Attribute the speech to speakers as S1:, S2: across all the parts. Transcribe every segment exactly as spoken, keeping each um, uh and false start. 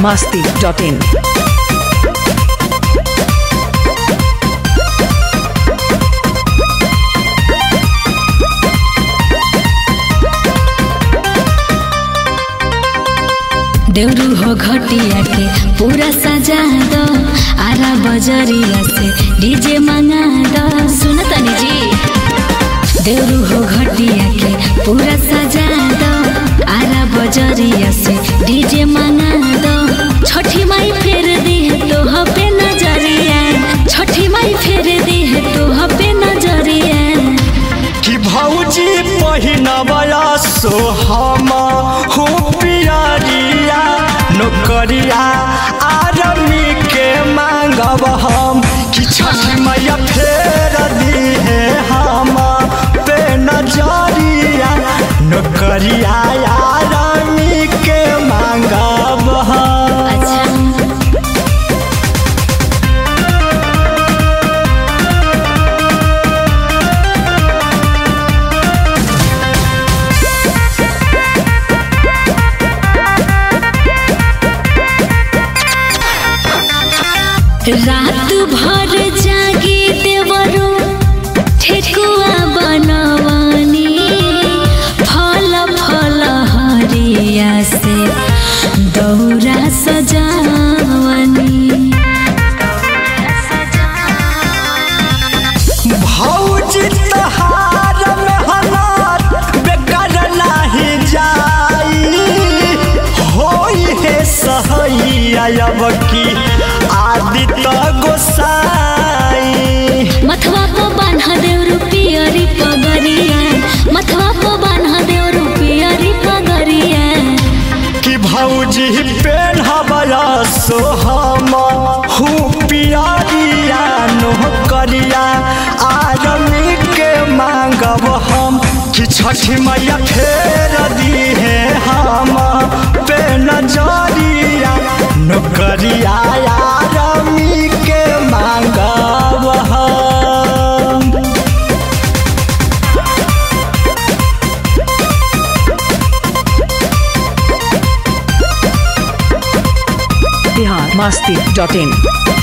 S1: masti dot in.
S2: देवरू हो घटिया के पूरा सजा दो, आरा बजरिया से डीजे मंगा दो। सुनो तनी जी, देवरू हो घटिया के पूरा सजा दो, आरा बजरिया से डीजे मंगा दो। छठी माई फेर दी है तो हपे नजरिया, छठी माई फेर दी है तो हपे नजरिया।
S3: कि भौजी पहिनबला सोहमा हो पियरिया, नौकरिया आदमी के मांगब हम। कि छठी मैया फेर दी है हम पे नजरिया, नौकरिया आदमी के मांगब हम।
S2: अच्छा रात भर जागी देवरू ठेकुआ बनवानी, फल फल हरिया से दौरा सजावानी।
S3: भौजी तहार मेहनत बेकार नाही जाई, होई है सहैया अब की आदित्य गोसाई।
S2: मथवा को बान्हा देवरू पियरी पगरिया, मथवा को बान्हा देवरू पियरी पगरिया।
S3: कि भौजी पेन्हबला सोहमा हु पियरिया, नौकरिया आदमी के मांगब हम। कि छठी मैया फेर दी है हम पे नजरिया, नौकरिया आदमी के मांगब हम।
S1: Bihar masti dot in.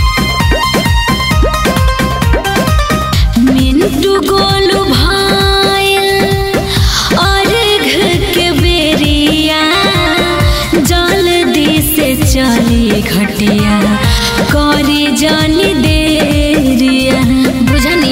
S2: Mintu Golu भाई और घर के बेरिया, जल्दी से चली घटिया करी जानी देरिया। बुझनी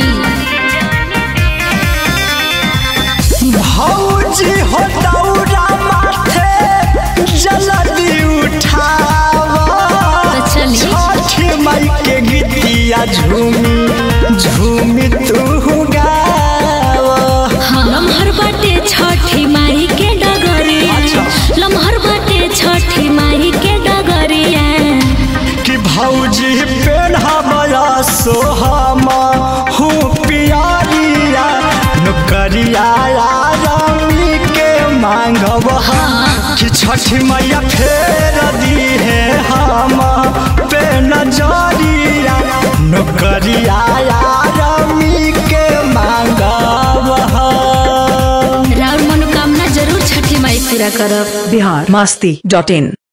S3: भौजी हो दौरा माथे जल्दी उठावा,
S2: चली
S3: छठी माई के गीतिया झूमी झूमी तू गावा।
S2: लम्हर बाटे छठी माई के डगरिया, लम्हर बाटे छठी माई के डगरिया।
S3: कि भौजी पेन्हबला सोहमा हु पियरिया, नौकरिया आदमी के मांगब हम। कि छठी मैया फेर दी है हम पे नजरिया, नौकरिया आदमी के मांगब हम।
S2: राउर मनोकामना जरूर छठी माई पूरा करब।
S1: Bihar masti dot in.